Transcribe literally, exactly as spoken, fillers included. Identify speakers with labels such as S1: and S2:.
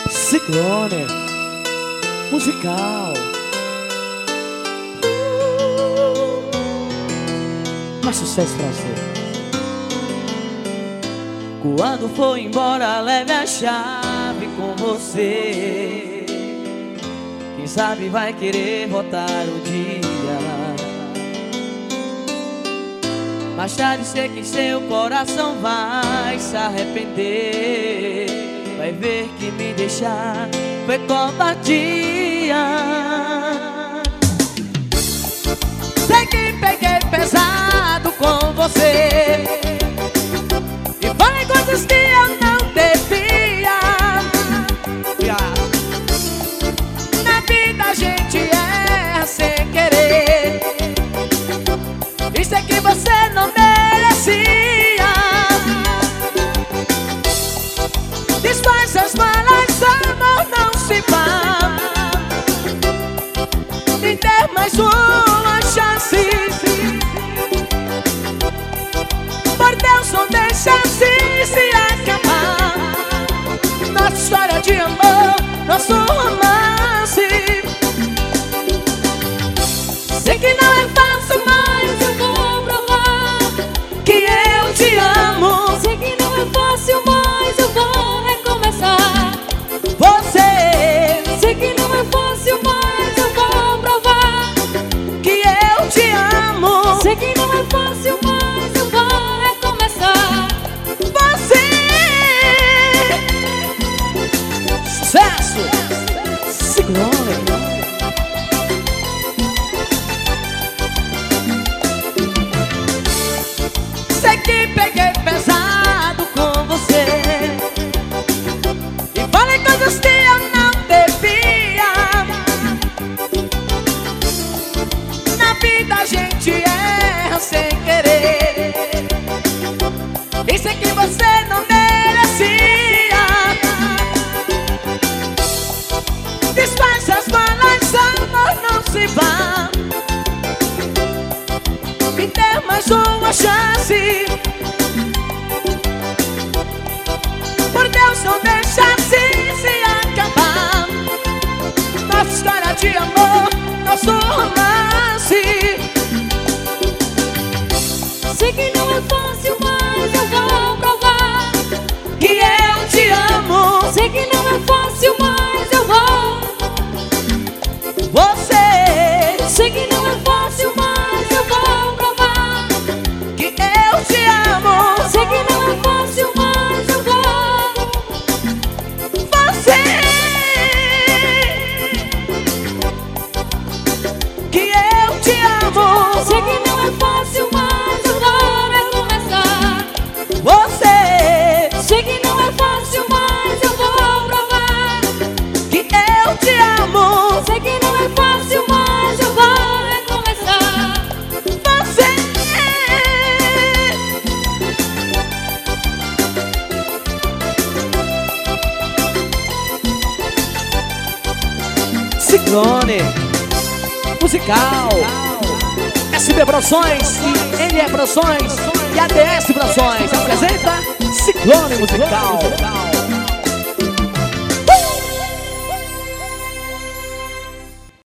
S1: Ciclone musical. Mais sucesso pra você.
S2: Quando for embora, leve a chave com você. Quem sabe vai querer voltar um dia. Mais tarde sei que seu coração vai se arrepender. Vai ver que me deixar foi covardia. Sei que peguei pesado com você e falei coisas que eu não devia. Na vida a gente erra sem querer. Isso é que você não merecia. Desfaz as malas, amor, não se vá. Me dê mais uma chance. Por Deus, não deixa assim se acabar. Nossa história de amor, nosso romance. Sei que não é fácil, mas eu vou provar que eu te amo.
S3: Sei que não é fácil, mas eu vou recomeçar.
S2: Você,
S3: Sei que não é fácil, mas eu vou provar
S2: que eu te amo.
S3: Sei que não é fácil, mas eu vou recomeçar.
S2: Você,
S1: Sucesso! Ciclone.
S2: sei que peguei pesado com você e falei coisas que eu não devia. Na vida a gente erra sem querer. E sei que você não merecia. Desfaz as malas, amor, não se vá. Me dê mais uma chance. Por Deus, não deixa assim se acabar. Nossa história de amor, nosso romance.
S3: Sei que não é fácil, mas eu vou provar
S2: Que eu te amo.
S3: Sei que não é fácil, mas eu vou.
S2: Você,
S3: Sei que não é fácil, mas eu vou provar
S2: que eu te amo.
S3: Sei que não é fácil, mas eu vou.
S2: Você, que eu te amo.
S3: Sei que não é fácil, mas eu vou recomeçar.
S2: Você,
S3: Sei que não é fácil, mas eu vou provar
S2: que eu te amo.
S3: Sei que não é fácil, mas eu vou recomeçar.
S2: Você,
S1: Ciclone musical. S B Produções e N E Produções e A D S Produções apresenta Ciclone musical.